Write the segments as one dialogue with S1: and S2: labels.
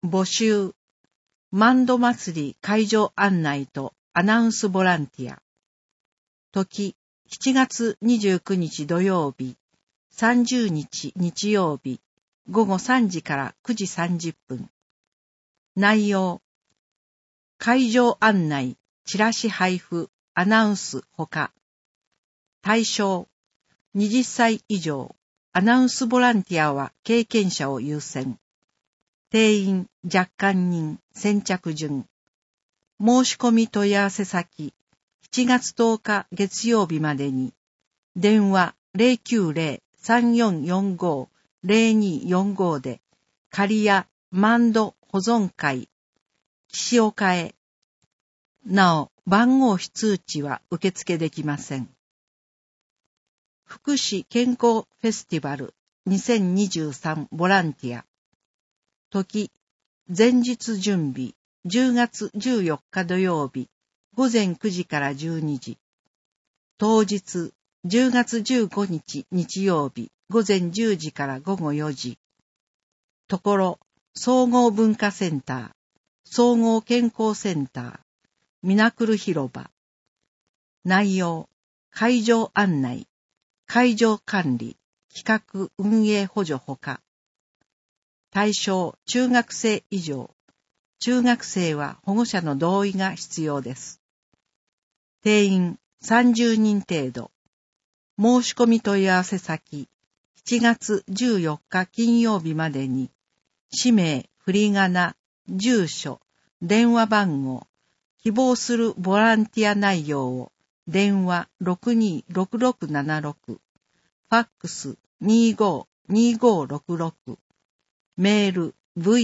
S1: 募集。マンド祭り会場案内とアナウンスボランティア。時、7月29日土曜日、30日日曜日、午後3時から9時30分。内容。会場案内、チラシ配布、アナウンスほか。対象。20歳以上。アナウンスボランティアは経験者を優先。定員若干人、先着順。申し込み問い合わせ先、7月10日月曜日までに、電話 090-3445-0245 で、仮やマンド保存会、岸岡へ。なお、番号非通知は受付できません。福祉健康フェスティバル2023ボランティア。時、前日準備、10月14日土曜日、午前9時から12時。当日、10月15日日曜日、午前10時から午後4時。ところ、総合文化センター、総合健康センター、ミナクル広場。内容、会場案内、会場管理、企画運営補助ほか。対象、中学生以上。中学生は保護者の同意が必要です。定員30人程度。申し込み問い合わせ先、7月14日金曜日までに、氏名、振り仮名、住所、電話番号、希望するボランティア内容を、電話626676、ファックス252566、メール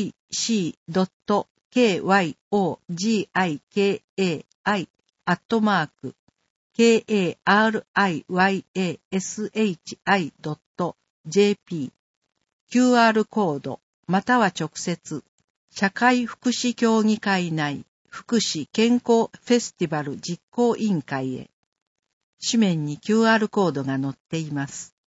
S1: vc.kyigi@kariyashi.jp QR コードまたは直接社会福祉協議会内福祉健康フェスティバル実行委員会へ。紙面に QR コードが載っています。